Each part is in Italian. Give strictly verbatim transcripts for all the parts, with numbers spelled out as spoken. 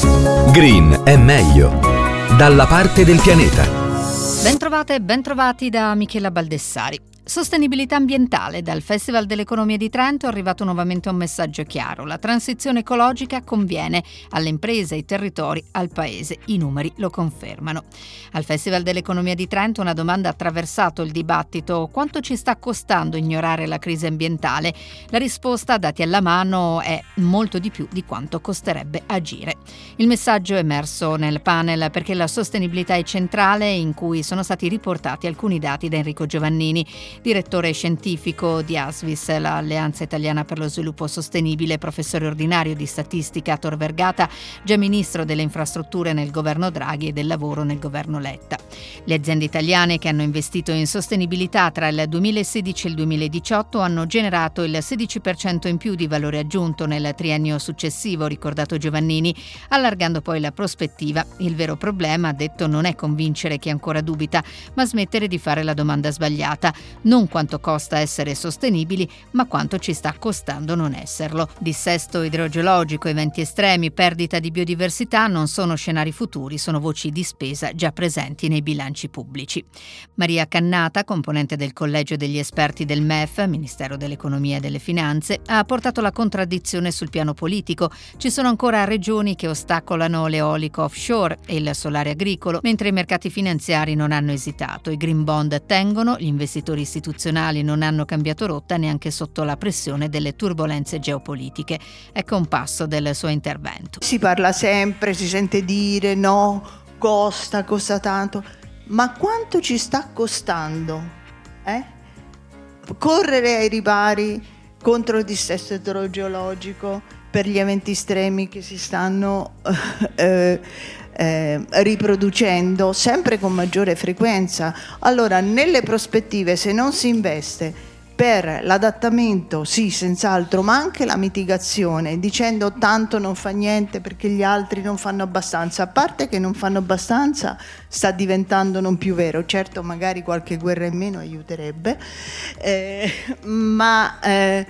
Green è meglio. Dalla parte del pianeta. Bentrovate e bentrovati da Michela Baldessari. Sostenibilità ambientale. Dal Festival dell'Economia di Trento è arrivato nuovamente un messaggio chiaro. La transizione ecologica conviene alle imprese, ai territori, al paese. I numeri lo confermano. Al Festival dell'Economia di Trento una domanda ha attraversato il dibattito: quanto ci sta costando ignorare la crisi ambientale? La risposta, dati alla mano, è molto di più di quanto costerebbe agire. Il messaggio è emerso nel panel perché la sostenibilità è centrale, in cui sono stati riportati alcuni dati da Enrico Giovannini, direttore scientifico di ASVIS, l'Alleanza Italiana per lo Sviluppo Sostenibile, professore ordinario di statistica a Tor Vergata, già ministro delle infrastrutture nel governo Draghi e del lavoro nel governo Letta. Le aziende italiane che hanno investito in sostenibilità tra il duemilasedici e il duemiladiciotto hanno generato il sedici per cento in più di valore aggiunto nel triennio successivo, ricordato Giovannini, allargando poi la prospettiva. Il vero problema, ha detto, non è convincere chi ancora dubita, ma smettere di fare la domanda sbagliata. Non quanto costa essere sostenibili, ma quanto ci sta costando non esserlo. Dissesto idrogeologico, eventi estremi, perdita di biodiversità non sono scenari futuri, sono voci di spesa già presenti nei bilanci pubblici. Maria Cannata, componente del Collegio degli Esperti del M E F, Ministero dell'Economia e delle Finanze, ha portato la contraddizione sul piano politico. Ci sono ancora regioni che ostacolano l'eolico offshore e il solare agricolo, mentre i mercati finanziari non hanno esitato. I green bond tengono, gli investitori istituzionali non hanno cambiato rotta neanche sotto la pressione delle turbolenze geopolitiche. Ecco un passo del suo intervento. Si parla sempre, si sente dire no, costa, costa tanto, ma quanto ci sta costando? Eh? Correre ai ripari contro il dissesto idrogeologico, per gli eventi estremi che si stanno eh, eh, riproducendo sempre con maggiore frequenza. Allora, nelle prospettive, se non si investe per l'adattamento, sì, senz'altro, ma anche la mitigazione, dicendo tanto non fa niente perché gli altri non fanno abbastanza, a parte che non fanno abbastanza, sta diventando non più vero. Certo, magari qualche guerra in meno aiuterebbe, eh, ma eh,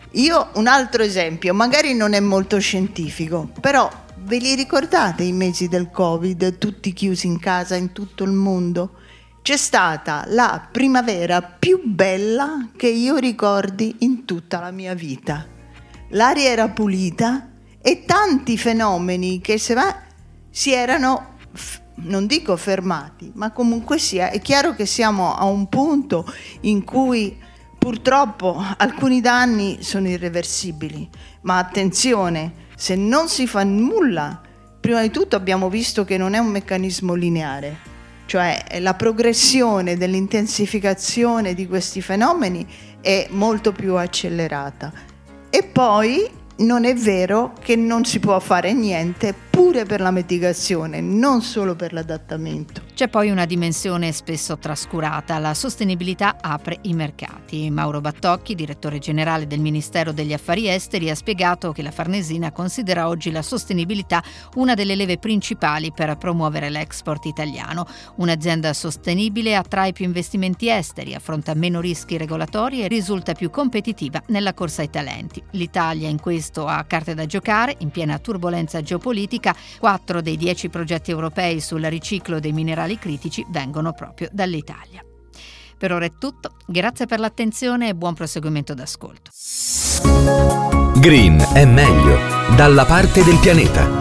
io un altro esempio, magari non è molto scientifico, però ve li ricordate i mesi del Covid, tutti chiusi in casa in tutto il mondo? C'è stata la primavera più bella che io ricordi in tutta la mia vita. L'aria era pulita e tanti fenomeni che se va, si erano, non dico fermati, ma comunque sia, è chiaro che siamo a un punto in cui purtroppo alcuni danni sono irreversibili, ma attenzione, se non si fa nulla, prima di tutto abbiamo visto che non è un meccanismo lineare, cioè la progressione dell'intensificazione di questi fenomeni è molto più accelerata. E poi non è vero che non si può fare niente pure per la mitigazione, non solo per l'adattamento. C'è poi una dimensione spesso trascurata: la sostenibilità apre i mercati. Mauro Battocchi, direttore generale del Ministero degli Affari Esteri, ha spiegato che la Farnesina considera oggi la sostenibilità una delle leve principali per promuovere l'export italiano. Un'azienda sostenibile attrae più investimenti esteri, affronta meno rischi regolatori e risulta più competitiva nella corsa ai talenti. L'Italia in questo ha carte da giocare. In piena turbolenza geopolitica, quattro dei dieci progetti europei sul riciclo dei minerali critici vengono proprio dall'Italia. Per ora è tutto, grazie per l'attenzione e buon proseguimento d'ascolto. Green è meglio. Dalla parte del pianeta.